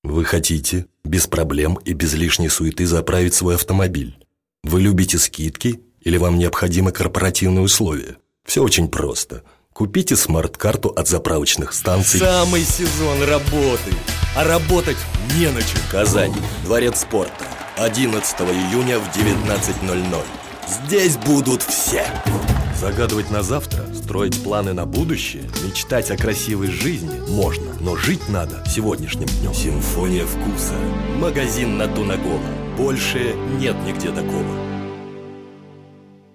Вы хотите без проблем и без лишней суеты заправить свой автомобиль? Вы любите скидки или вам необходимы корпоративные условия? Все очень просто. Купите смарт-карту от заправочных станций. Самый сезон работы, а работать не на чем. Казань, Дворец спорта, 11 июня в 19:00. Здесь будут все. Загадывать на завтра, строить планы на будущее, мечтать о красивой жизни можно, но жить надо сегодняшним днем. Симфония вкуса. Магазин на Тунагола. Больше нет нигде такого.